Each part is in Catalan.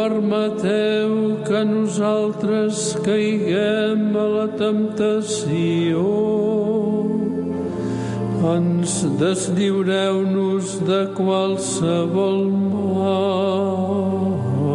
permeteu que nosaltres caiguem a la temptació. Ens deslliureu-nos de qualsevol mal.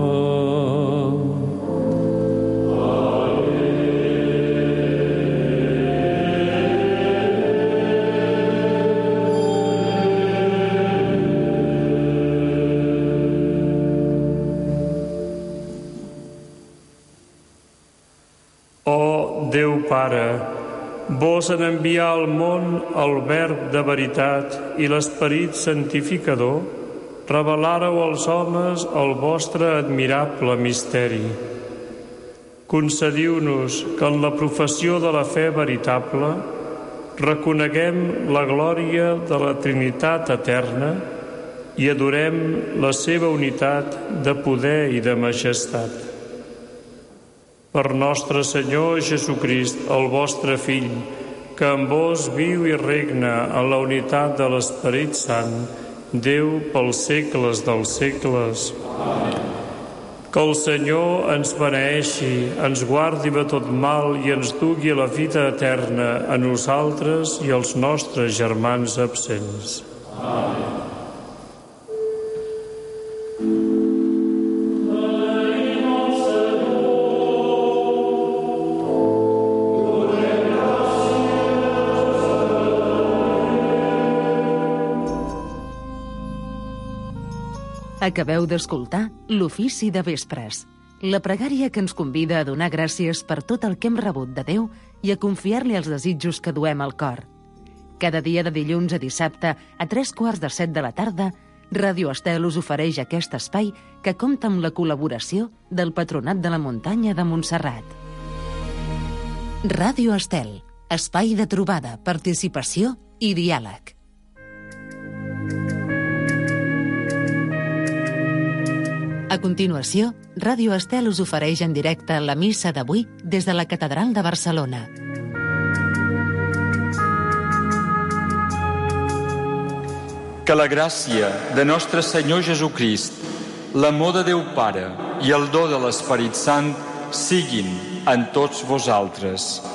Déu Pare, vos en enviar al món el Verb de veritat i l'Esperit santificador, revelàreu als homes el vostre admirable misteri. Concediu-nos que en la professió de la fe veritable reconeguem la glòria de la Trinitat eterna i adorem la seva unitat de poder i de majestat. Per nostre Senyor Jesucrist, el vostre Fill, que amb vos viu i regna en la unitat de l'Esperit Sant, Déu pels segles dels segles. Que el Senyor ens beneeixi, ens guardi de tot mal i ens dugui a la vida eterna a nosaltres i als nostres germans absents. Amén. Acabeu d'escoltar l'Ofici de Vespres, la pregària que ens convida a donar gràcies per tot el que hem rebut de Déu i a confiar-li els desitjos que duem al cor. Cada dia de dilluns a dissabte a 15:45 de la tarda, Ràdio Estel us ofereix aquest espai que compta amb la col·laboració del Patronat de la Muntanya de Montserrat. Ràdio Estel, espai de trobada, participació i diàleg. A continuació, Ràdio Estel us ofereix en directe la missa d'avui des de la Catedral de Barcelona. Que la gràcia de nostre Senyor Jesucrist, l'amor de Déu Pare i el do de l'Esperit Sant siguin en tots vosaltres.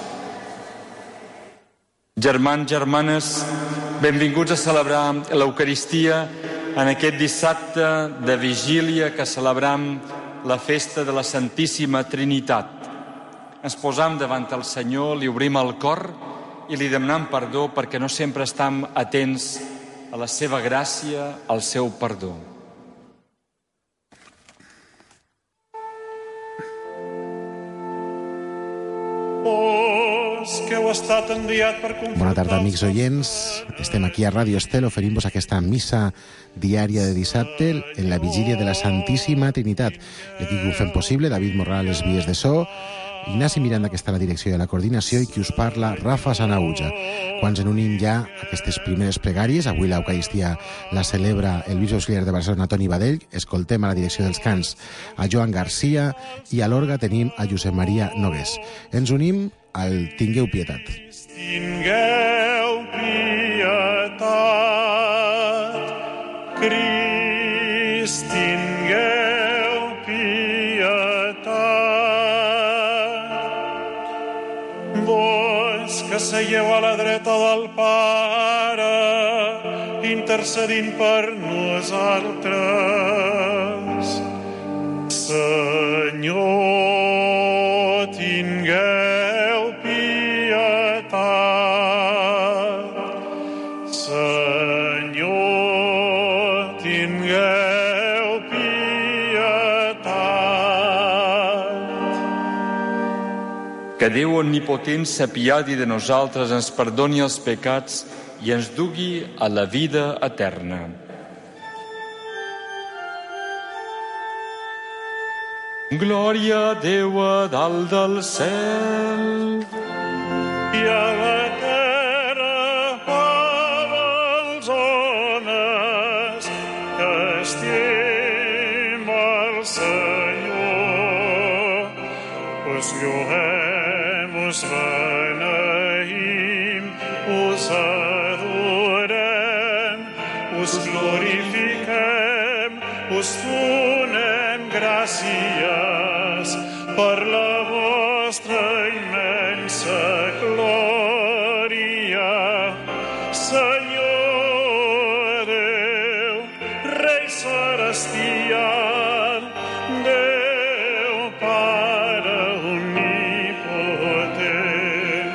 Germans, germanes, benvinguts a celebrar l'Eucaristia en aquest dissabte de vigília que celebram la festa de la Santíssima Trinitat. Ens posam davant el Senyor, li obrim el cor i li demanem perdó perquè no sempre estem atents a la seva gràcia, al seu perdó. Bona tarda, amics oients. Estem aquí a Ràdio Estel oferint-vos aquesta missa diària de dissabte en la vigília de la Santíssima Trinitat. L'equip que ho fem possible, David Morral, les vies de so, Ignasi Miranda, que està a la direcció de la coordinació, i qui us parla, Rafa Sanauja. Quan ens unim ja a aquestes primeres pregàries, avui l'Eucaristia la celebra el bisbe auxiliar de Barcelona, Toni Badell, escoltem a la direcció dels cants a Joan Garcia i a l'orga tenim a Josep Maria Nogués. Ens unim al Tingueu Pietat. Tingueu pietat, Crist, tingueu pietat. Vós que seieu a la dreta del Pare, intercedint per nosaltres. Senyor, tingueu pietat. Senyor, tingueu pietat. Que Déu omnipotent s'apiadi de nosaltres, ens perdoni els pecats i ens dugui a la vida eterna. Glòria a Déu a dalt del cel i a la terra pau als homes que estima el Senyor. Us lloem, us beneïm, us adorem, us glorifiquem us donem gràcies per la vostra immensa glòria. Senyor Déu, Rei celestial, Déu Pare omnipotent,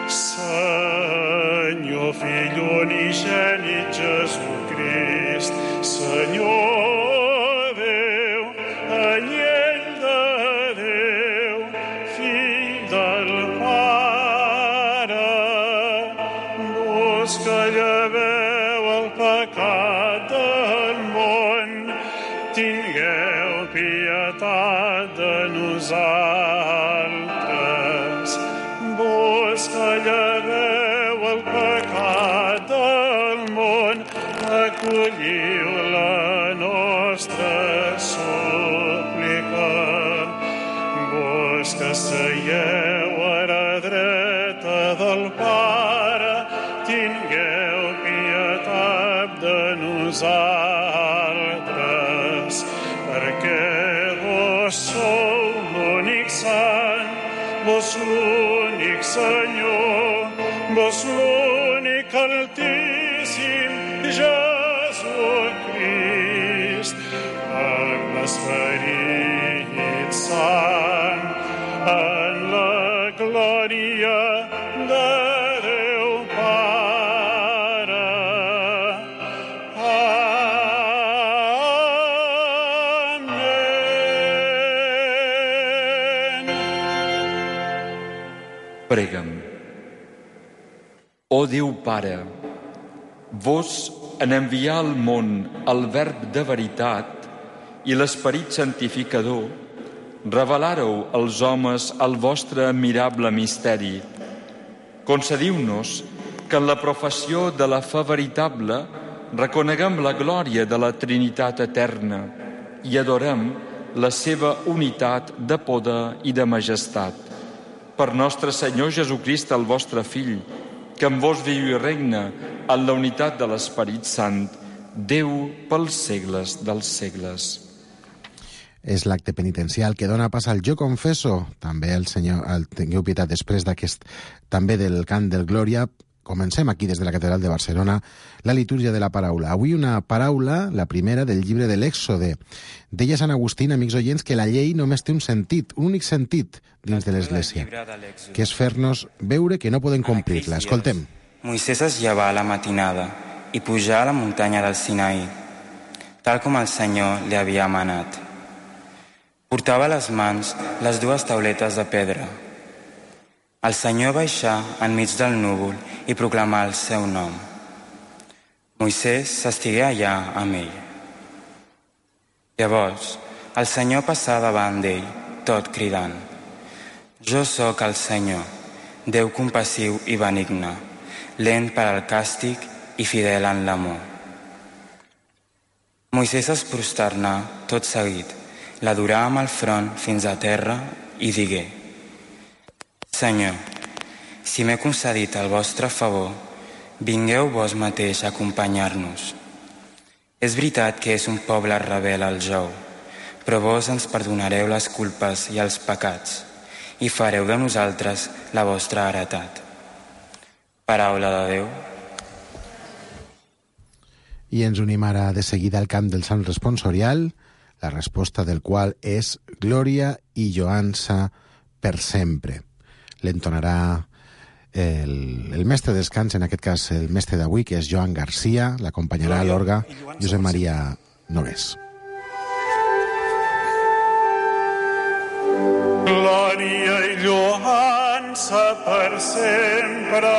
Senyor Fill unigènit Jesucrist, Senyor Déu, anyell de Déu, Fill del Pare, vos que lleveu el pecat del món, tingueu pietat de nosaltres. Vos que lleveu el pecat del món, acolliu la nostra súplica. Vos que seieu a la dreta del Pare, tingueu pietat de nosaltres, perquè vos sou l'únic sant, vos l'únic Senyor, vos l'únic Altíssim Jesucrist, amb l'Esperit Sant, en la glòria de Déu Pare. Amén. Prega'm. Ó Déu Pare, vos en enviar al món el Verb de veritat i l'Esperit santificador, revelàreu als homes el vostre admirable misteri. Concediu-nos que en la professió de la fe veritable reconeguem la glòria de la Trinitat eterna i adorem la seva unitat de poder i de majestat. Per nostre Senyor Jesucrist, el vostre Fill, que amb vos viu i regna en la unitat de l'Esperit Sant, Déu pels segles dels segles. És l'acte penitencial que dona pas al Jo Confesso. També el Senyor, tingueu pietat després d'aquest, també del cant del Glòria. Comencem aquí des de la Catedral de Barcelona la litúrgia de la paraula. Avui una paraula, la primera del llibre de l'Èxode. Deia Sant Agustín, amics oients, que la llei només té un sentit, un únic sentit dins de l'Església, que és fer-nos veure que no podem complir-la. Escoltem. Moisès es llevà a la matinada i pujà a la muntanya del Sinaí, tal com el Senyor li havia manat. Portava a les mans les dues tauletes de pedra. El Senyor baixà enmig del núvol i proclamà el seu nom. Moisès s'estigué allà amb ell. Llavors, el Senyor passà davant d'ell, tot cridant: Jo sóc el Senyor, Déu compassiu i benigne, lent per al càstig i fidel en l'amor. Moisès es prosternà tot seguit, l'adorà amb el front fins a terra i digué: Senyor, si m'he concedit el vostre favor, vingueu vos mateix a acompanyar-nos. És veritat que és un poble rebel al jou, però vos ens perdonareu les culpes i els pecats i fareu de nosaltres la vostra heretat. Paraula de Déu. I ens unim ara de seguida al cant del Sant Responsorial, la resposta del qual és Glòria i lloança per sempre. L'entonarà el mestre dels cants, en aquest cas el mestre d'avui, que és Joan Garcia, l'acompanyarà a l'orga Josep Maria Nogués. Glòria i lloança per sempre.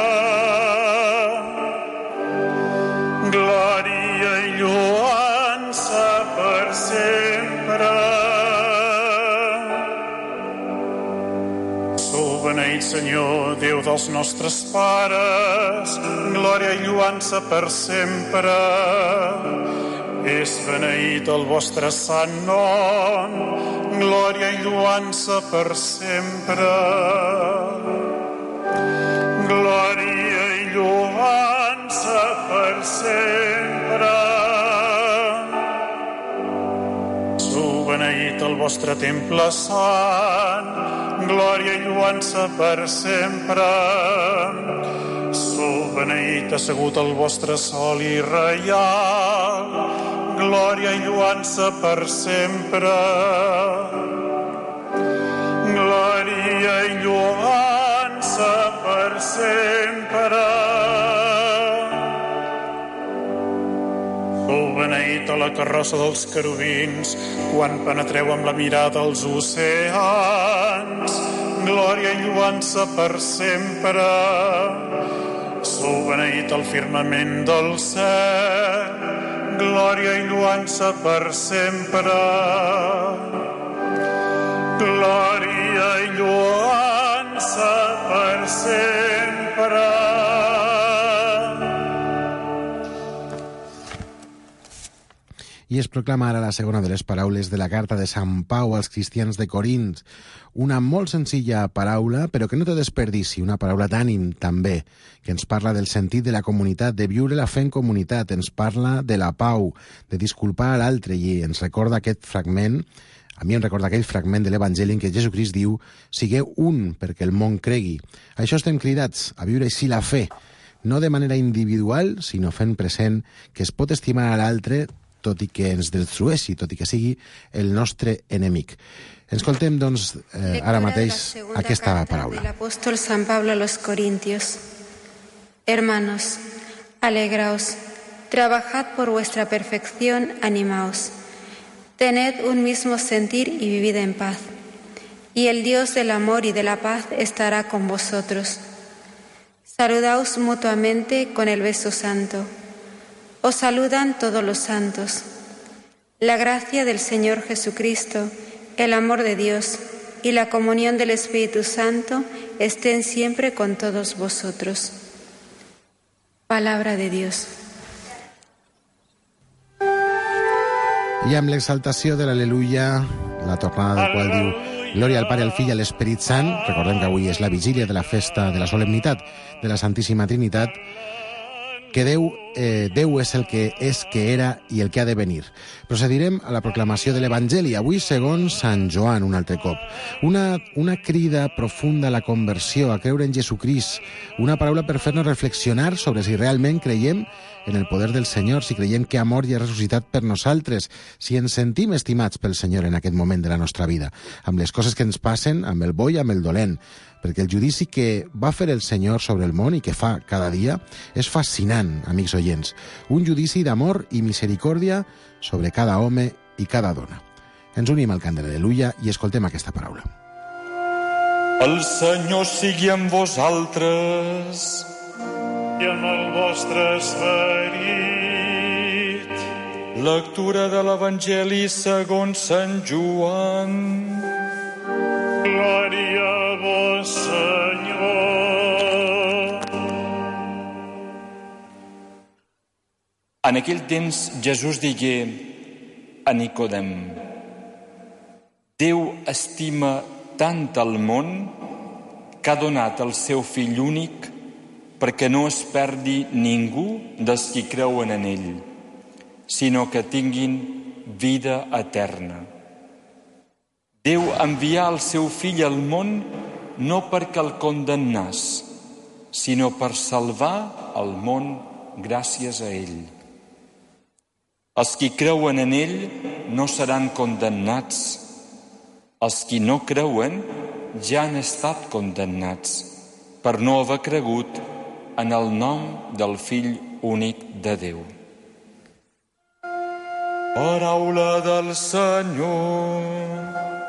Glòria i lloança per sempre. Sou beneït, Senyor, Déu dels nostres pares, glòria i lloança per sempre. És beneït el vostre sant nom, glòria i lloança per sempre. Glòria i lloança per sempre. beneït el vostre temple sant, glòria i lluança per sempre. Sou beneït assegut al vostre soli reial, glòria i lluança per sempre. Glòria i lluança per sempre. Sou beneït a la carrossa dels querubins, quan penetreu amb la mirada als oceans, glòria i lluança per sempre. Sou beneït al firmament del cel, glòria i lluança per sempre. Glòria i lluança per sempre. I es proclama ara la segona de les paraules de la carta de Sant Pau als cristians de Corint. Una molt senzilla paraula, però que no té desperdici, una paraula d'ànim també, que ens parla del sentit de la comunitat, de viure la fe en comunitat, ens parla de la pau, de disculpar a l'altre, i ens recorda aquest fragment, a mi em recorda aquell fragment de l'Evangeli en què Jesucrist diu: sigueu un perquè el món cregui. A això estem cridats, a viure així la fe, no de manera individual, sinó fent present que es pot estimar a l'altre tot i que ens destrueixi, tot i que sigui el nostre enemic. Escoltem, doncs, ara mateix aquesta paraula. El apóstol San Pablo a los Corintios. Hermanos, alegraos, trabajad por vuestra perfección, animaos. Tened un mismo sentir y vivid en paz. Y el Dios del amor y de la paz estará con vosotros. Saludaos mutuamente con el beso santo. Os saludan todos los santos. La gracia del Señor Jesucristo, el amor de Dios y la comunión del Espíritu Santo estén siempre con todos vosotros. Palabra de Dios. I amb l'exaltació de l'Aleluia, la tornada del qual diu glòria al Pare, al Fill i a l'Esperit Sant, recordem que avui és la vigília de la festa de la solemnitat de la Santíssima Trinitat, que Déu és el que és, que era i el que ha de venir. Procedirem a la proclamació de l'Evangeli, avui segons Sant Joan un altre cop. Una crida profunda a la conversió, a creure en Jesucrist, una paraula per fer-nos reflexionar sobre si realment creiem en el poder del Senyor, si creiem que ha mort i ha ressuscitat per nosaltres, si ens sentim estimats pel Senyor en aquest moment de la nostra vida, amb les coses que ens passen, amb el bo i amb el dolent, perquè el judici que va fer el Senyor sobre el món i que fa cada dia és fascinant, amics oients. Un judici d'amor i misericòrdia sobre cada home i cada dona. Ens unim al cant de l'Aleluia i escoltem aquesta paraula. El Senyor sigui amb vosaltres i amb el vostre esperit. Lectura de l'Evangeli segons Sant Joan. Glòria a vos, Senyor. En aquell temps Jesús digué a Nicodem: Déu estima tant el món que ha donat el seu fill únic perquè no es perdi ningú dels qui creuen en ell, sinó que tinguin vida eterna. Déu envià el seu fill al món no perquè el condemnés, sinó per salvar el món gràcies a ell. Els qui creuen en ell no seran condemnats. Els qui no creuen ja han estat condemnats per no haver cregut en el nom del Fill únic de Déu. Paraula del Senyor.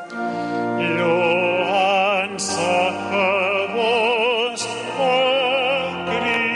Lloança a vos, oh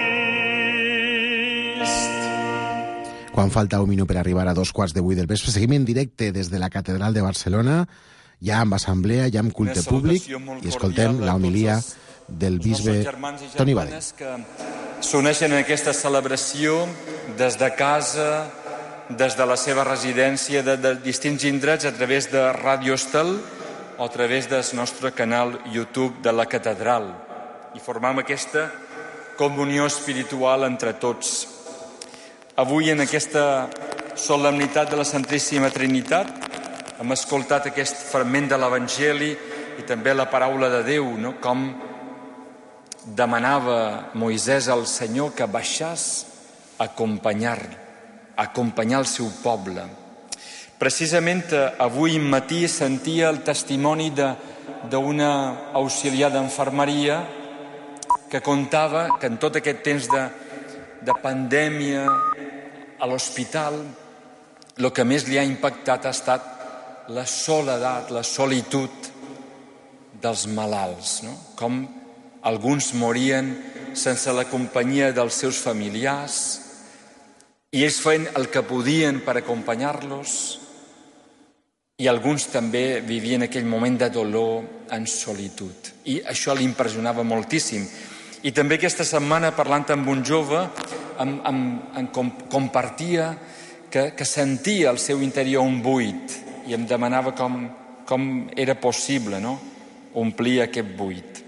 Crist. Quan falta un minut per arribar a 2:15 del vespre, seguim en directe des de la Catedral de Barcelona, ja amb assemblea, ja amb culte públic, i escoltem la homilia del bisbe Toni Badell. Que s'uneixen en aquesta celebració des de casa, des de la seva residència, de distints indrets, a través de Ràdio Estel o a través del nostre canal YouTube de la Catedral. I formam aquesta comunió espiritual entre tots. Avui, en aquesta solemnitat de la Santíssima Trinitat, Hem escoltat aquest fragment de l'Evangeli i també la paraula de Déu, no? Com demanava Moisès al Senyor que baixés a acompanyar el seu poble. Precisament avui matí sentia el testimoni d'una auxiliar d'enfermeria que contava que en tot aquest temps de pandèmia a l'hospital el que més li ha impactat ha estat la soledat, la solitud dels malalts, no? Com alguns morien sense la companyia dels seus familiars i ells feien el que podien per acompanyar-los, i alguns també vivien aquell moment de dolor en solitud. I això l'impressionava moltíssim. I també aquesta setmana, parlant amb un jove, em compartia que sentia al seu interior un buit i em demanava com era possible, no? Omplir aquest buit.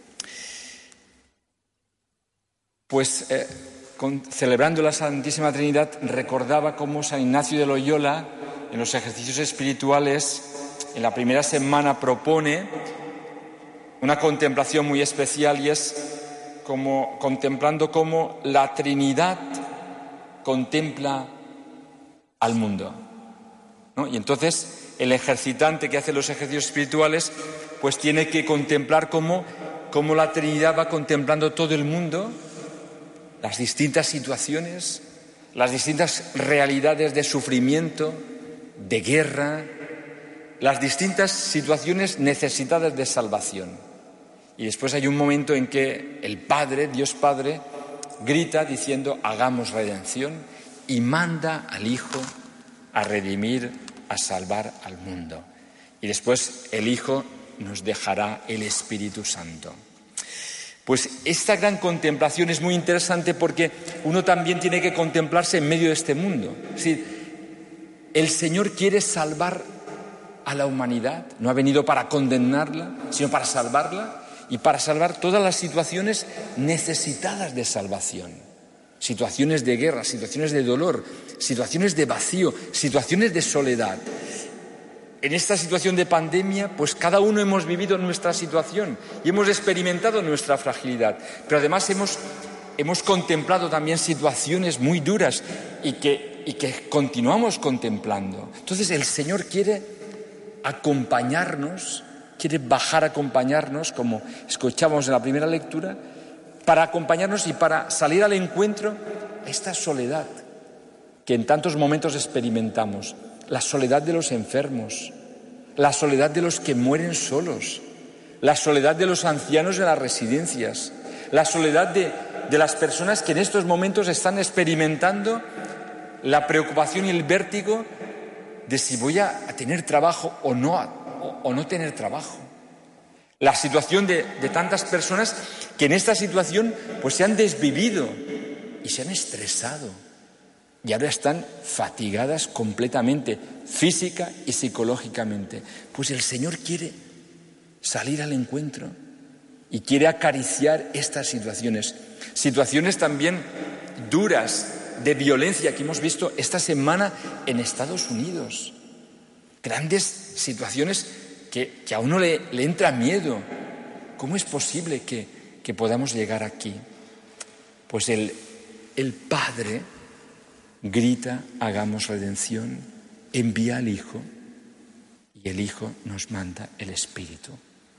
Pues celebrando la Santísima Trinidad recordaba cómo San Ignacio de Loyola en los ejercicios espirituales en la primera semana propone una contemplación muy especial, y es como contemplando cómo la Trinidad contempla al mundo, ¿no? Y entonces el ejercitante que hace los ejercicios espirituales pues tiene que contemplar cómo la Trinidad va contemplando todo el mundo, las distintas situaciones, las distintas realidades de sufrimiento, de guerra, las distintas situaciones necesitadas de salvación. Y después hay un momento en que el Padre, Dios Padre, grita diciendo: hagamos redención, y manda al Hijo a redimir, a salvar al mundo. Y después el Hijo nos dejará el Espíritu Santo. Pues esta gran contemplación es muy interesante porque uno también tiene que contemplarse en medio de este mundo. Es decir, el Señor quiere salvar a la humanidad, no ha venido para condenarla, sino para salvarla y para salvar todas las situaciones necesitadas de salvación. Situaciones de guerra, situaciones de dolor, situaciones de vacío, situaciones de soledad. En esta situación de pandemia, pues cada uno hemos vivido nuestra situación y hemos experimentado nuestra fragilidad. Pero además hemos contemplado también situaciones muy duras y que continuamos contemplando. Entonces el Señor quiere acompañarnos, quiere bajar a acompañarnos, como escuchábamos en la primera lectura, para acompañarnos y para salir al encuentro a esta soledad que en tantos momentos experimentamos. La soledad de los enfermos, la soledad de los que mueren solos, la soledad de los ancianos en las residencias, la soledad de las personas que en estos momentos están experimentando la preocupación y el vértigo de si voy a tener trabajo o no tener trabajo. La situación de tantas personas que en esta situación pues se han desvivido y se han estresado. Y ahora están fatigadas completamente, física y psicológicamente. Pues el Señor quiere salir al encuentro y quiere acariciar estas situaciones. Situaciones también duras, de violencia, que hemos visto esta semana en Estados Unidos. Grandes situaciones que a uno le entra miedo. ¿Cómo es posible que podamos llegar aquí? Pues el Padre grita: hagamos redención, envía al Hijo, y el Hijo nos manda el Espíritu.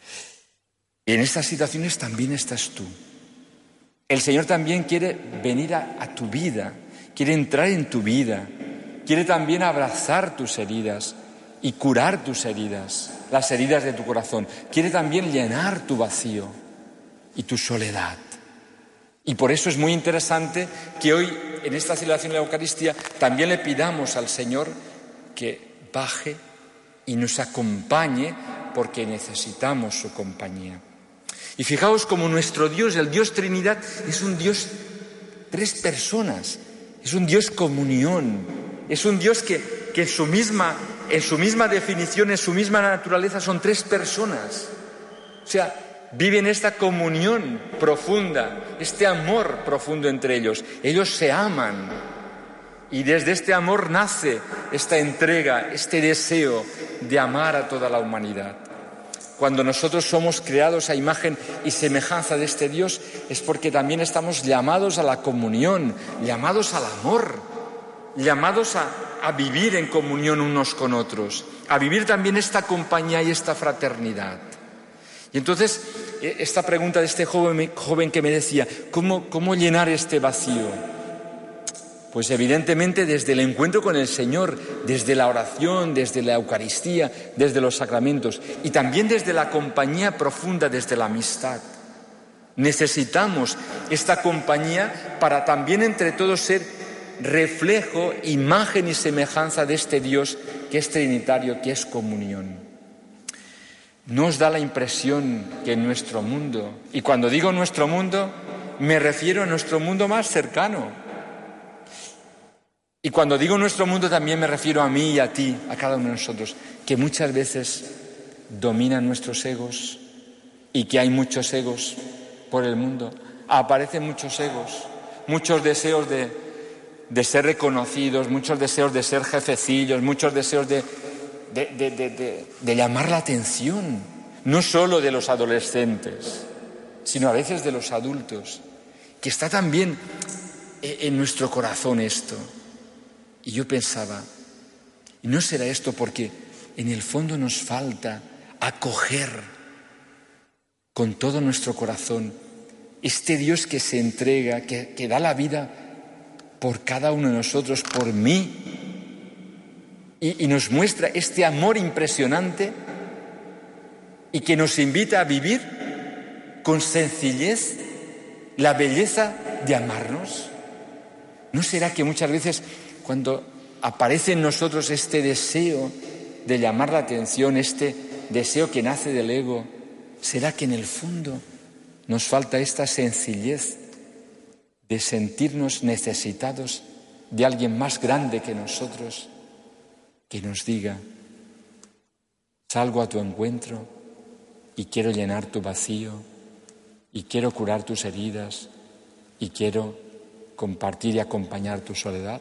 Y en estas situaciones también estás tú. El Señor también quiere venir a tu vida, quiere entrar en tu vida, quiere también abrazar tus heridas y curar tus heridas, las heridas de tu corazón. Quiere también llenar tu vacío y tu soledad. Y por eso es muy interesante que hoy, en esta celebración de la Eucaristía, también le pidamos al Señor que baje y nos acompañe, porque necesitamos su compañía. Y fijaos como nuestro Dios, el Dios Trinidad, es un Dios tres personas, es un Dios comunión, es un Dios que en su misma definición, en su misma naturaleza, son tres personas. O sea, viven esta comunión profunda, este amor profundo entre ellos. Ellos se aman y desde este amor nace esta entrega, este deseo de amar a toda la humanidad. Cuando nosotros somos creados a imagen y semejanza de este Dios, es porque también estamos llamados a la comunión, llamados al amor, llamados a vivir en comunión unos con otros, a vivir también esta compañía y esta fraternidad. Y entonces, esta pregunta de este joven que me decía, ¿cómo llenar este vacío? Pues evidentemente desde el encuentro con el Señor, desde la oración, desde la Eucaristía, desde los sacramentos y también desde la compañía profunda, desde la amistad. Necesitamos esta compañía para también entre todos ser reflejo, imagen y semejanza de este Dios que es trinitario, que es comunión. ¿No os da la impresión que en nuestro mundo, y cuando digo nuestro mundo, me refiero a nuestro mundo más cercano? Y cuando digo nuestro mundo también me refiero a mí y a ti, a cada uno de nosotros, que muchas veces dominan nuestros egos y que hay muchos egos por el mundo. Aparecen muchos egos, muchos deseos de ser reconocidos, muchos deseos de ser jefecillos, muchos deseos de llamar la atención, no solo de los adolescentes, sino a veces de los adultos, que está también en nuestro corazón esto. Y yo pensaba, ¿y no será esto porque en el fondo nos falta acoger con todo nuestro corazón este Dios que se entrega, que da la vida por cada uno de nosotros, por mí, y nos muestra este amor impresionante y que nos invita a vivir con sencillez la belleza de amarnos? ¿No será que muchas veces cuando aparece en nosotros este deseo de llamar la atención, este deseo que nace del ego, será que en el fondo nos falta esta sencillez de sentirnos necesitados de alguien más grande que nosotros, que nos diga, salgo a tu encuentro y quiero llenar tu vacío y quiero curar tus heridas y quiero compartir y acompañar tu soledad?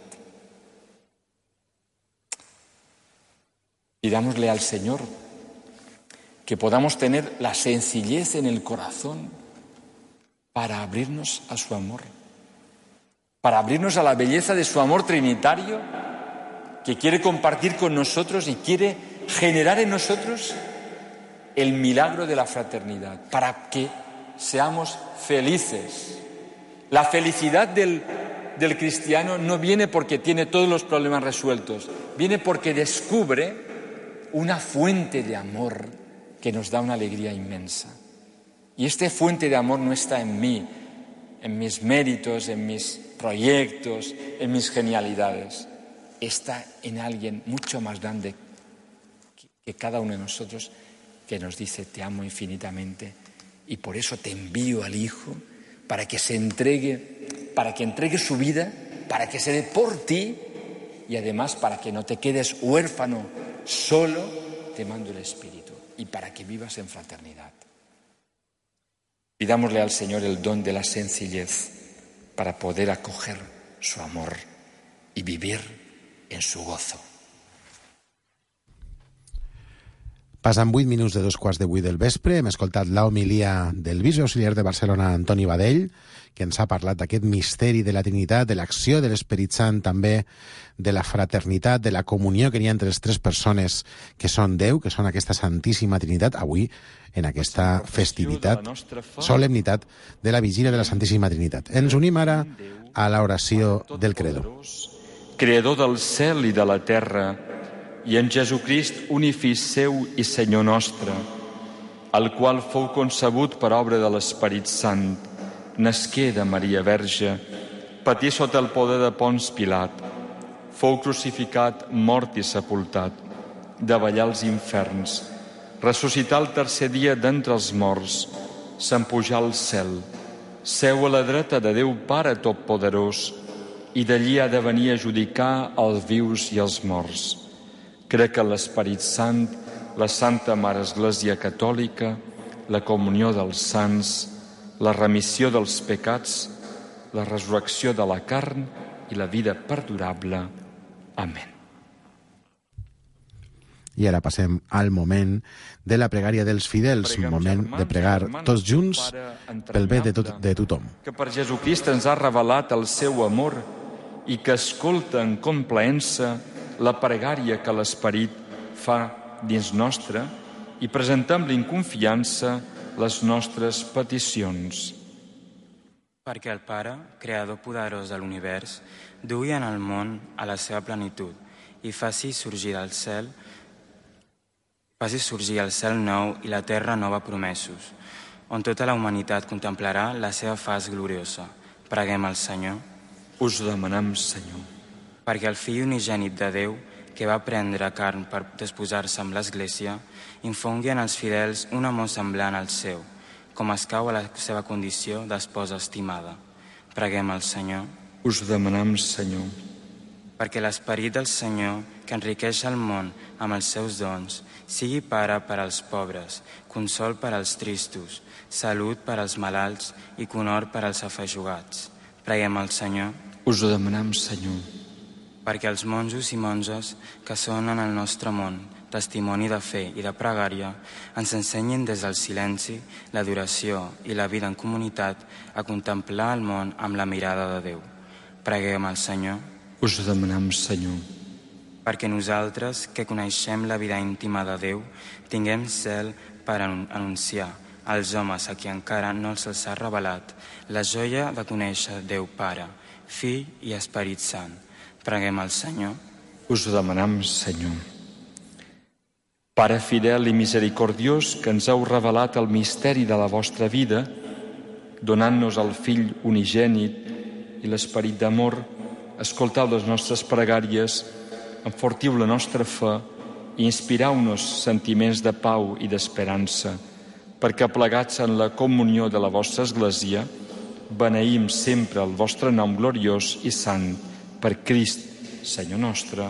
Pidámosle al Señor que podamos tener la sencillez en el corazón para abrirnos a su amor, para abrirnos a la belleza de su amor trinitario que quiere compartir con nosotros y quiere generar en nosotros el milagro de la fraternidad, para que seamos felices. La felicidad del cristiano no viene porque tiene todos los problemas resueltos, viene porque descubre una fuente de amor que nos da una alegría inmensa. Y esta fuente de amor no está en mí, en mis méritos, en mis proyectos, en mis genialidades. Está en alguien mucho más grande que cada uno de nosotros, que nos dice, te amo infinitamente y por eso te envío al Hijo para que se entregue, para que entregue su vida, para que se dé por ti y además para que no te quedes huérfano, solo te mando el Espíritu y para que vivas en fraternidad. Pidámosle al Señor el don de la sencillez para poder acoger su amor y vivir en su gozo. Passen 8 minuts de 2:15 del vespre. Hem escoltat la homilia del bisbe auxiliar de Barcelona, Antoni Badell, que ens ha parlat d'aquest misteri de la Trinitat, de l'acció de l'Esperit Sant, també de la fraternitat, de la comunió que hi ha entre les tres persones que són Déu, que són aquesta Santíssima Trinitat, avui en aquesta festivitat, solemnitat de la Vigília de la Santíssima Trinitat. Ens unim ara a l'oració del Credo. Creador del cel i de la terra, i en Jesucrist, únic Fill seu i Senyor nostre, el qual fou concebut per obra de l'Esperit Sant, nasqué de Maria Verge, patí sota el poder de Ponç Pilat, fou crucificat, mort i sepultat, davallà als inferns, ressuscità el tercer dia d'entre els morts, s'empujà al cel, seu a la dreta de Déu Pare Totpoderós, i d'allí ha de venir a judicar els vius i els morts. Crec en l'Esperit Sant, la Santa Mare Església Catòlica, la comunió dels sants, la remissió dels pecats, la resurrecció de la carn i la vida perdurable. Amén. I ara passem al moment de la pregària dels fidels, moment de pregar tots junts pel bé de tothom. Que per Jesucrist ens ha revelat el seu amor i que escolta en complaença la pregària que l'Esperit fa dins nostre i presentem-li en confiança les nostres peticions. Perquè el Pare, creador poderós de l'univers, dugui en el món a la seva plenitud i faci sorgir el cel nou i la terra nova promesos, on tota la humanitat contemplarà la seva faç gloriosa. Preguem al Senyor. Us demanem, Senyor. Perquè el Fill unigènit de Déu, que va prendre carn per desposar-se amb l'Església, infongui en els fidels un amor semblant al seu, com escau a la seva condició d'esposa estimada. Preguem al Senyor. Us demanem, Senyor. Perquè l'esperit del Senyor, que enriqueix el món amb els seus dons, sigui pare per als pobres, consol per als tristos, salut per als malalts i conhort per als afegugats. Preguem al Senyor. Us ho demanem, Senyor. Perquè els monjos i monges que són en el nostre món testimoni de fe i de pregària ens ensenyin des del silenci, l'adoració i la vida en comunitat a contemplar el món amb la mirada de Déu. Preguem al Senyor. Us ho demanem, Senyor. Perquè nosaltres, que coneixem la vida íntima de Déu, tinguem cel per anunciar als homes a qui encara no se'ls ha revelat la joia de conèixer Déu Pare, Fill i Esperit Sant. Preguem al Senyor. Us ho demanem, Senyor. Pare fidel i misericordiós, que ens heu revelat el misteri de la vostra vida, donant-nos el Fill unigènit i l'Esperit d'amor, escoltau les nostres pregàries, enfortiu la nostra fe i inspirau-nos sentiments de pau i d'esperança, perquè plegats en la comunió de la vostra Església, beneïm sempre el vostre nom gloriós i sant, per Crist, Senyor nostre.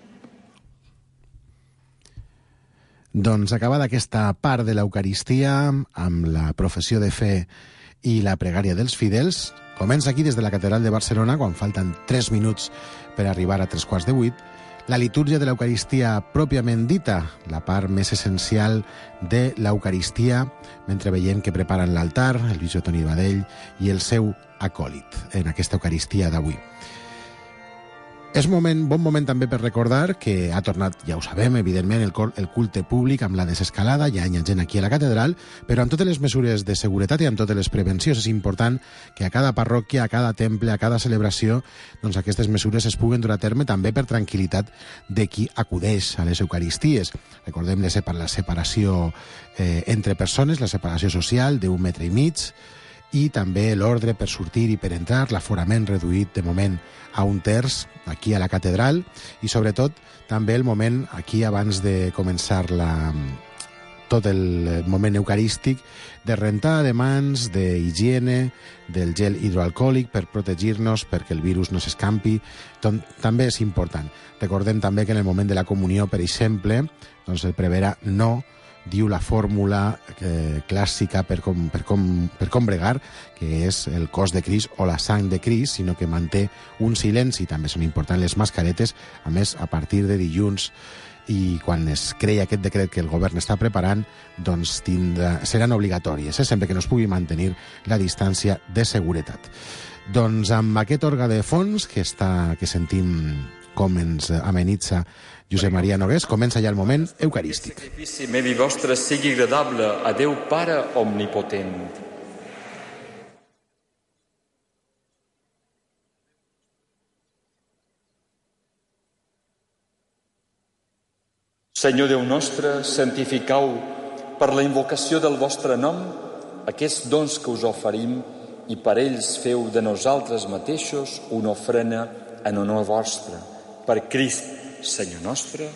Doncs acabada aquesta part de l'Eucaristia, amb la professió de fe i la pregària dels fidels, comença aquí des de la Catedral de Barcelona, quan falten 3 minuts per arribar a 7:45, la litúrgia de l'Eucaristia pròpiament dita, la part més essencial de l'Eucaristia, mentre veiem que preparen l'altar, el bisbe Toni Badell i el seu acòlit en aquesta Eucaristia d'avui. És bon moment també per recordar que ha tornat, ja ho sabem, evidentment, el culte públic amb la desescalada, ja hi ha gent aquí a la catedral, però amb totes les mesures de seguretat i amb totes les prevencions. És important que a cada parròquia, a cada temple, a cada celebració, doncs aquestes mesures es puguen dur a terme també per tranquil·litat de qui acudeix a les Eucaristies. Recordem la separació entre persones, la separació social d'1,5 metres, i també l'ordre per sortir i per entrar, l'aforament reduït de moment a 1/3 aquí a la catedral, i sobretot també el moment aquí abans de començar tot el moment eucarístic de rentar de mans, d'higiene, del gel hidroalcohòlic per protegir-nos, perquè el virus no s'escampi. També és important. Recordem també que en el moment de la comunió, per exemple, doncs el prevere no diu la fórmula clàssica per combregar, que és el cos de Crist o la sang de Crist, sinó que manté un silenci. També són importants les mascaretes. A més, a partir de dilluns, i quan es creia aquest decret que el govern està preparant, doncs seran obligatòries, sempre que no es pugui mantenir la distància de seguretat. Doncs amb aquest orgue de fons que sentim com ens amenitza Josep Maria Nogués, comença ja el moment eucarístic. El sacrifici meu i vostre sigui agradable a Déu Pare Omnipotent. Senyor Déu nostre, santificau per la invocació del vostre nom aquests dons que us oferim i per ells feu de nosaltres mateixos una ofrena en honor vostre. Per Crist, Senyor nostre.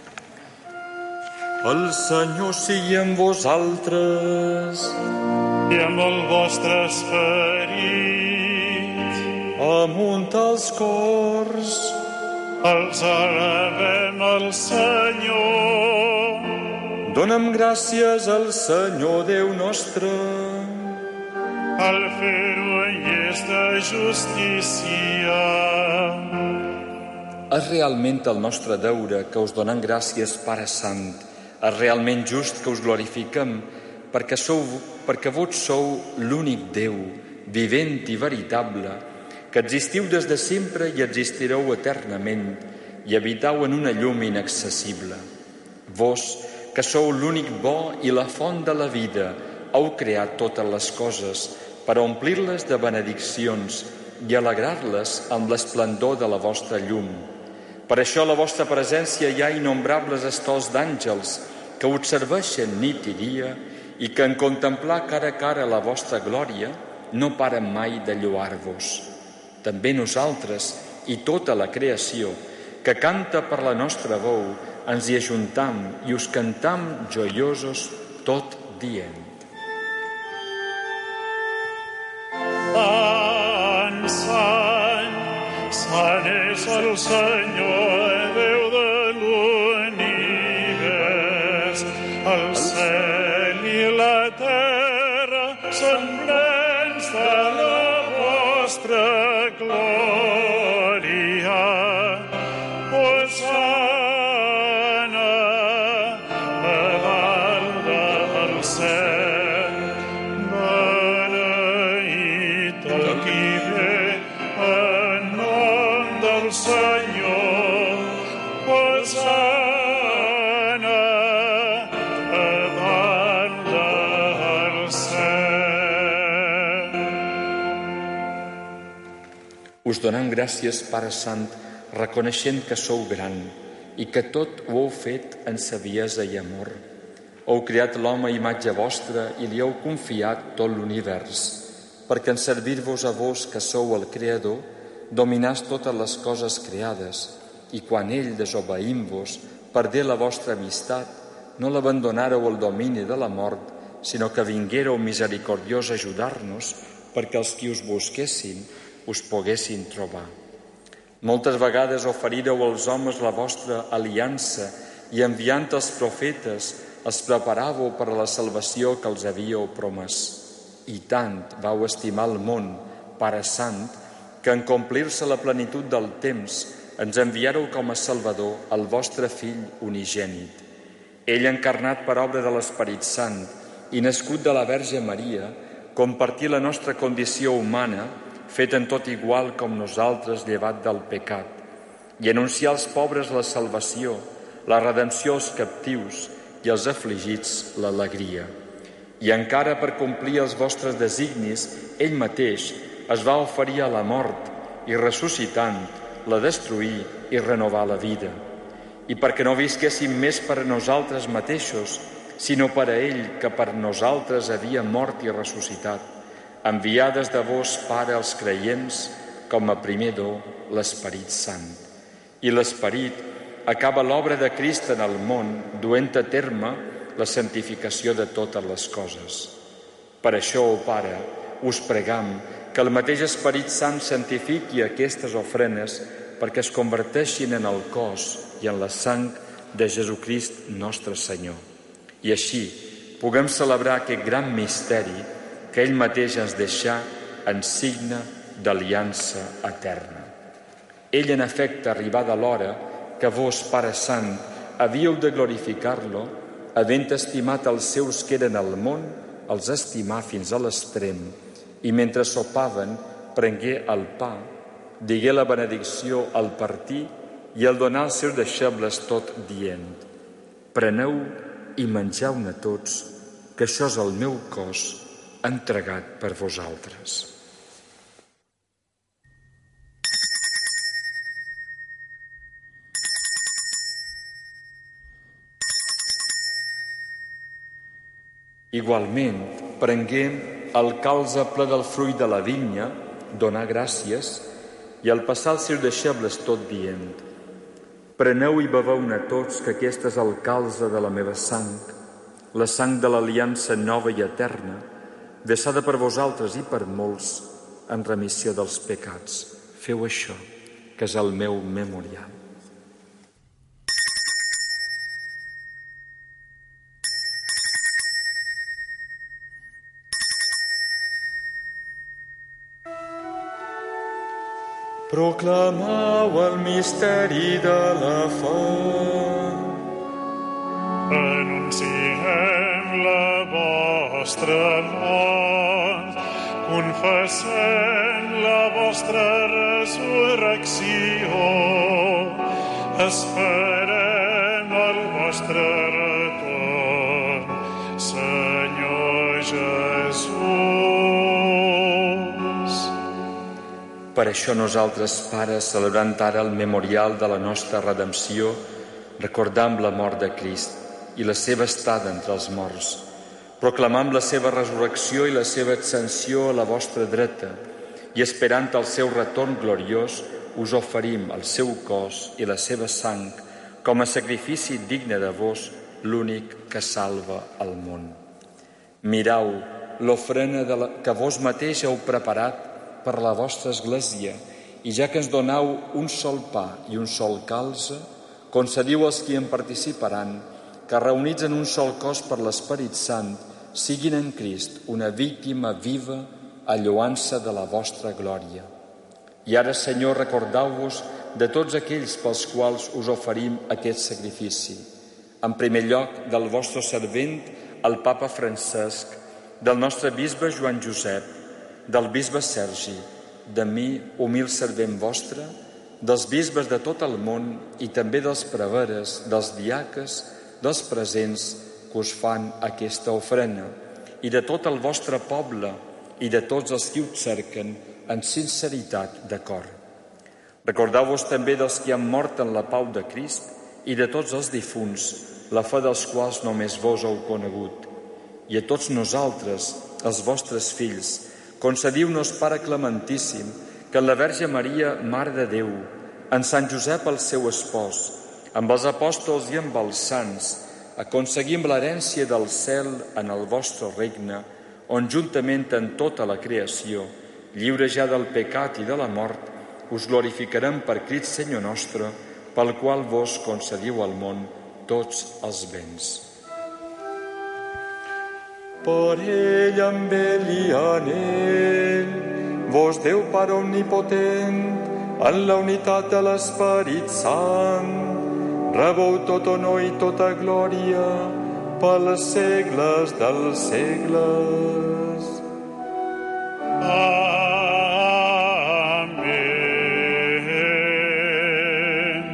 El Senyor sigui amb vosaltres. I amb el vostre esperit. Amunt els cors. Els alabem al Senyor. Donem gràcies al Senyor Déu nostre. Al fer-ho hi és de justícia. És realment el nostre deure que us donem gràcies, Pare Sant. És realment just que us glorifiquem perquè vos sou l'únic Déu, vivent i veritable, que existiu des de sempre i existireu eternament i habitau en una llum inaccessible. Vos, que sou l'únic bo i la font de la vida, heu creat totes les coses per omplir-les de benediccions i alegrar-les amb l'esplendor de la vostra llum. Per això a la vostra presència hi ha innombrables estols d'àngels que us serveixen nit i dia i que en contemplar cara a cara la vostra glòria no paren mai de lloar-vos. També nosaltres i tota la creació que canta per la nostra veu ens hi ajuntam i us cantam joiosos tot dient. Sant, sant, sant és el Senyor, Déu de l'univers. El cel i la terra són plens de la vostra glòria. Hosana a dalt del cel, beneït el qui ve en nom del Senyor. Hosana a dalt del cel. Us donem gràcies, Pare Sant, reconeixent que sou gran i que tot ho heu fet en saviesa i amor. Heu creat l'home a imatge vostra i li heu confiat tot l'univers, perquè en servir-vos a vos, que sou el Creador, dominàs totes les coses creades, i quan ell, desobeint-vos, perdé la vostra amistat, no l'abandonàreu al domini de la mort, sinó que vinguéreu misericordiós a ajudar-nos perquè els qui us busquessin us poguessin trobar. Moltes vegades oferíreu als homes la vostra aliança i enviant els profetes els preparàveu per a la salvació que els havíeu promès. I tant vau estimar el món, Pare Sant, que en complir-se la plenitud del temps ens enviàreu com a Salvador el vostre Fill unigènit. Ell, encarnat per obra de l'Esperit Sant i nascut de la Verge Maria, compartí la nostra condició humana, fet en tot igual com nosaltres, llevat del pecat, i anunciar als pobres la salvació, la redempció als captius i als afligits l'alegria. I encara per complir els vostres designis, ell mateix es va oferir a la mort i ressuscitant, la destruir i renovar la vida. I perquè no visquéssim més per a nosaltres mateixos, sinó per a ell que per nosaltres havia mort i ressuscitat, enviades de vos, Pare, als creients, com a primer do, l'Esperit Sant. I l'Esperit acaba l'obra de Crist en el món, duent a terme la santificació de totes les coses. Per això, oh Pare, us pregam que el mateix Esperit Sant santifiqui aquestes ofrenes perquè es converteixin en el cos i en la sang de Jesucrist nostre Senyor. I així puguem celebrar aquest gran misteri que ell mateix ens deixà en signe d'aliança eterna. Ell, en efecte, arribada l'hora que vos, Pare Sant, havíeu de glorificar-lo, havent estimat els seus que eren al món, els estimà fins a l'extrem, i mentre sopaven, prengué el pa, digué la benedicció al partir i al donar als seus deixebles tot dient: preneu i mengeu-ne tots, que això és el meu cos entregat per vosaltres. Igualment, prengué el calze ple del fruit de la vinya, donar gràcies, i al passar als seus deixebles tot dient: preneu i beveu-ne tots, que aquest és el calze de la meva sang, la sang de l'aliança nova i eterna, vessada per vosaltres i per molts en remissió dels pecats. Feu això, que és el meu memorial. Proclameu el misteri de la fe. Anunciem la vostra mort, confessem la vostra resurrecció, esperem el vostre retorn, Senyor Jesús. Per això nosaltres, pares, celebrant ara el memorial de la nostra redempció, recordam la mort de Crist i la seva estada entre els morts, proclamam la seva resurrecció i la seva ascensió a la vostra dreta, i esperant el seu retorn gloriós, us oferim el seu cos i la seva sang com a sacrifici digne de vos, l'únic que salva el món. Mirau l'ofrena que vos mateix heu preparat per la vostra església, i ja que ens donau un sol pa i un sol calze, concediu als qui en participaran que, reunits en un sol cos per l'Esperit Sant, siguin en Crist una víctima viva a lloança de la vostra glòria. I ara, Senyor, recordeu-vos de tots aquells pels quals us oferim aquest sacrifici. En primer lloc, del vostre servent, el papa Francesc, del nostre bisbe Joan Josep, del bisbe Sergi, de mi, humil servent vostre, dels bisbes de tot el món i també dels preveres, dels diaques, dels presents que us fan aquesta ofrena, i de tot el vostre poble i de tots els que us cerquen en sinceritat de cor. Recordeu-vos també dels que han mort en la pau de Crist i de tots els difunts, la fe dels quals només vos heu conegut. I a tots nosaltres, els vostres fills, concediu-nos, Pare Clementíssim, que en la Verge Maria, Mare de Déu, en Sant Josep, el seu espòs, amb els apòstols i amb els sants, aconseguim l'herència del cel en el vostre regne, on juntament amb tota la creació, lliure ja del pecat i de la mort, us glorificarem per Crist Senyor nostre, pel qual vos concediu al món tots els béns. Per ell, amb ell i en ell, vos Déu Pare omnipotent, en la unitat de l'Esperit Sant, rebeu tot honor i tota glòria pels segles dels segles. Amén.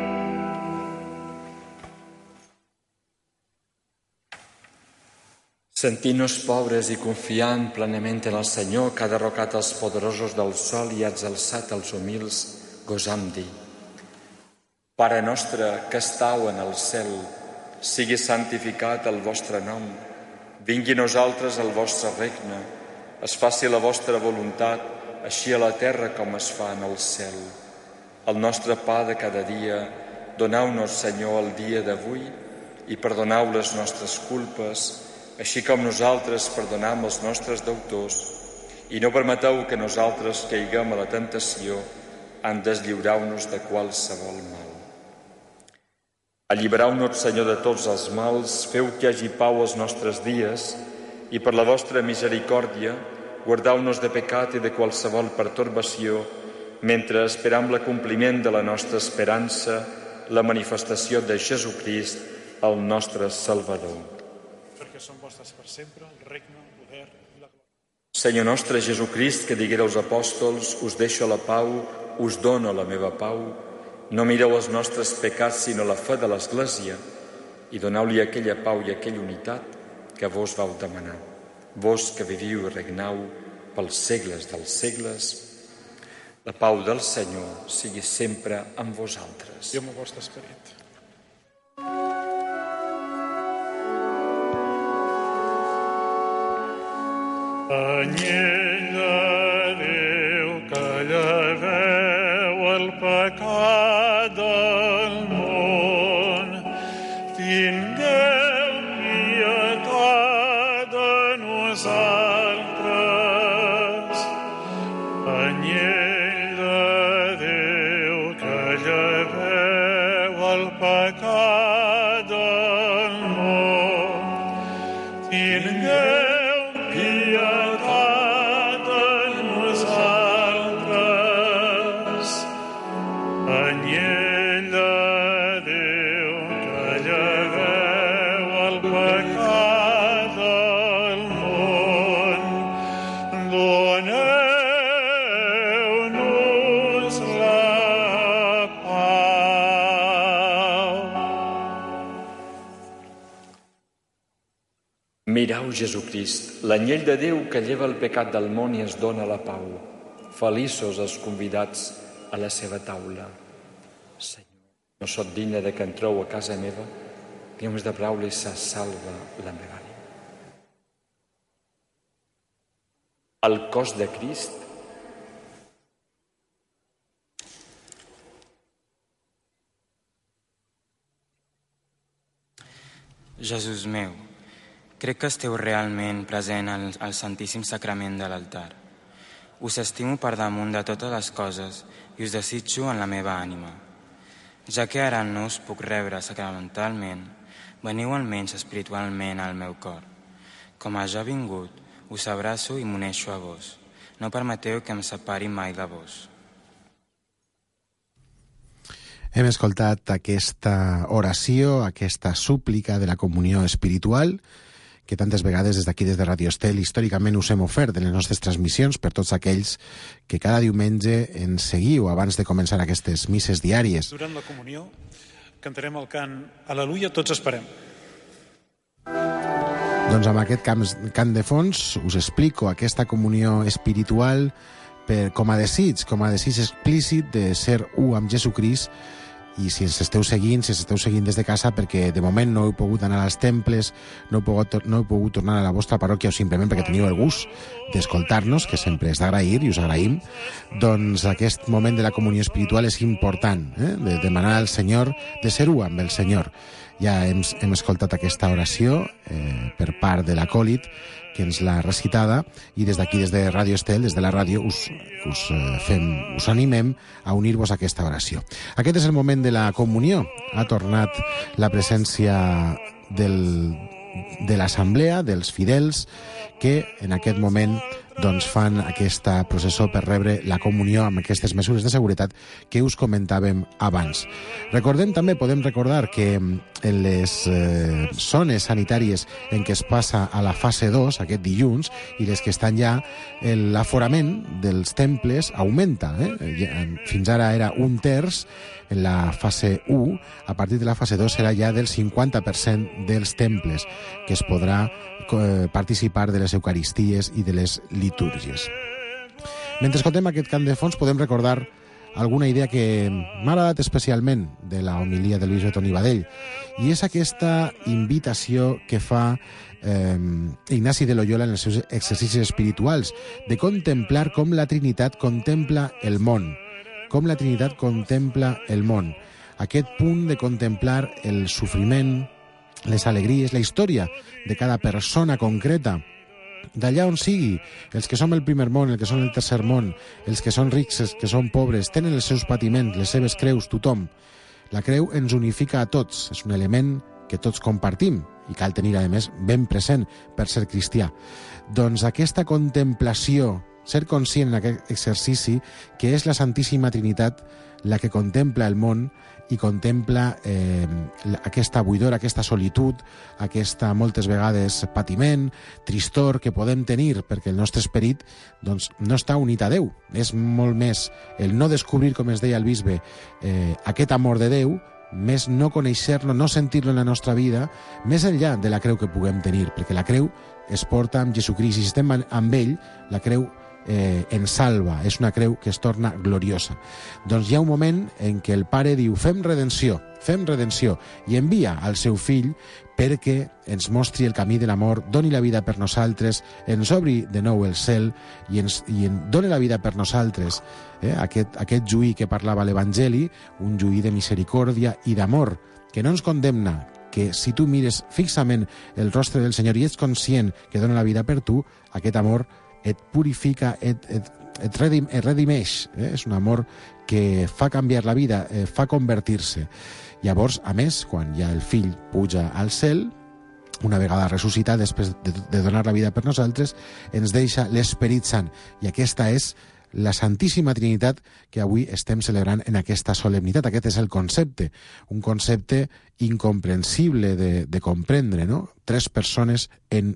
Sentint-nos pobres i confiant plenament en el Senyor, que ha derrocat els poderosos del sol i ha exalçat els humils, gosam dir: Pare nostre que estàu en el cel, sigui santificat el vostre nom, vingui a nosaltres el vostre regne, es faci la vostra voluntat, així a la terra com es fa en el cel. El nostre pa de cada dia, doneu-nos, Senyor, el dia d'avui, i perdoneu les nostres culpes, així com nosaltres perdonam els nostres deutors, i no permeteu que nosaltres caiguem a la tentació, en deslliurau-nos de qualsevol mal. Alliberau-nos, Senyor, de tots els mals, feu que hi hagi pau als nostres dies i per la vostra misericòrdia guardau-nos de pecat i de qualsevol pertorbació mentre esperam l'acompliment de la nostra esperança, la manifestació de Jesucrist, el nostre Salvador. Perquè són vostres per sempre el regne, el poder i la glòria. Senyor nostre Jesucrist, que diguera als apòstols: us deixo la pau, us dono la meva pau, no mireu els nostres pecats, sinó la fe de l'Església, i doneu-li aquella pau i aquella unitat que vos vau demanar. Vos que viviu i regnau pels segles dels segles, la pau del Senyor sigui sempre amb vosaltres. I amb el vostre esperit. Anyell de Déu que lleveu el pecat del món, tingueu pietat de nosaltres. Anyell de Déu que lleveu el pecat del món, tingueu pietat de nosaltres. Mireu Jesucrist, l'anyell de Déu que lleva el pecat del món i ens dona la pau. Feliços els convidats a la seva taula. Senyor, no sóc digne de que entreu a casa meva, que de paraula i se salva la meva ànima. El cos de Crist Jesús meu, crec que esteu realment present al Santíssim Sacrament de l'altar. Us estimo per damunt de totes les coses i us desitjo en la meva ànima. Ja que ara no us puc rebre sacramentalment, veniu almenys espiritualment al meu cor. Com a jo vingut, us abraço i m'uneixo a vos. No permeteu que em separi mai de vos. Hem escoltat aquesta oració, aquesta súplica de la comunió espiritual, que tantes vegades des d'aquí, des de Radio Estel, històricament us hem ofert en les nostres transmissions per tots aquells que cada diumenge ens seguiu abans de començar aquestes misses diàries. Durant la comunió cantarem el cant Aleluia, tots esperem. Doncs amb aquest cant de fons us explico aquesta comunió espiritual com a desig explícit de ser u amb Jesucrist. I si ens esteu seguint des de casa, perquè de moment no heu pogut anar als temples, no heu pogut tornar a la vostra parròquia o simplement perquè teniu el gust d'escoltar-nos, que sempre és d'agrair i us agraïm, doncs aquest moment de la comunió espiritual és important, de demanar al Senyor, de ser u amb el Senyor. Ja hem escoltat aquesta oració per part de l'acòlit que ens l'ha recitada, i des d'aquí, des de Ràdio Estel, des de la ràdio, us animem a unir-vos a aquesta oració. Aquest és el moment de la comunió. Ha tornat la presència de l'assemblea, dels fidels, que en aquest moment doncs fan aquesta processó per rebre la comunió amb aquestes mesures de seguretat que us comentàvem abans. Podem recordar que en les zones sanitàries en què es passa a la fase 2 aquest dilluns i les que estan ja, l'aforament dels temples augmenta. Fins ara era 1/3 en la fase 1, a partir de la fase 2 serà ja del 50% dels temples que es podrà participar de les eucaristies i de les litúrgies. Mentre escoltem aquest cant de fons podem recordar alguna idea que m'ha agradat especialment de la homilia del bisbe Toni Badell, i és aquesta invitació que fa Ignasi de Loyola en els seus exercicis espirituals, de contemplar com la Trinitat contempla el món, aquest punt de contemplar el sofriment, les alegries, la història de cada persona concreta, d'allà on sigui, els que som el primer món, els que són el tercer món, els que són rics, els que són pobres, tenen els seus patiments, les seves creus, tothom. La creu ens unifica a tots, és un element que tots compartim i cal tenir, a més, ben present per ser cristià. Doncs aquesta contemplació, ser conscient en aquest exercici que és la Santíssima Trinitat la que contempla el món i contempla aquesta buidor, aquesta solitud, aquesta moltes vegades patiment, tristor que podem tenir perquè el nostre esperit doncs, no està unit a Déu. És molt més el no descobrir, com es deia el bisbe, aquest amor de Déu, més no conèixer-lo, no sentir-lo en la nostra vida, més enllà de la creu que puguem tenir, perquè la creu es porta amb Jesucrist i si estem amb ell, la creu ens salva, és una creu que es torna gloriosa. Doncs hi ha un moment en què el Pare diu fem redenció, i envia el seu fill perquè ens mostri el camí de l'amor, doni la vida per nosaltres, ens obri de nou el cel i ens doni la vida per nosaltres. Aquest juí que parlava l'Evangeli, un juí de misericòrdia i d'amor, que no ens condemna, que si tu mires fixament el rostre del Senyor i ets conscient que dona la vida per tu, aquest amor et purifica, et redimeix. És un amor que fa canviar la vida, fa convertir-se. Llavors, a més, quan ja el fill puja al cel, una vegada ressuscitat, després de donar la vida per nosaltres, ens deixa l'Esperit Sant. I aquesta és la Santíssima Trinitat que avui estem celebrant en aquesta solemnitat. Aquest és el concepte, un concepte incomprensible de comprendre, no? Tres persones en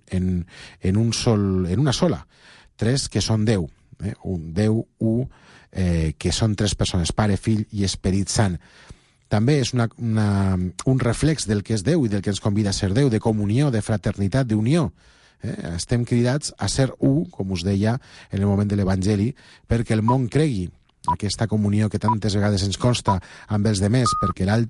una sola. Tres que són Déu, un Déu, que són tres persones, Pare, Fill i Esperit Sant. també és un reflex del que és Déu i del que ens convida a ser Déu, de comunió, de fraternitat, d'unió. Estem cridats a ser u, com us deia en el moment de l'Evangeli, perquè el món cregui aquesta comunió que tantes vegades ens consta amb els demés, perquè l'altre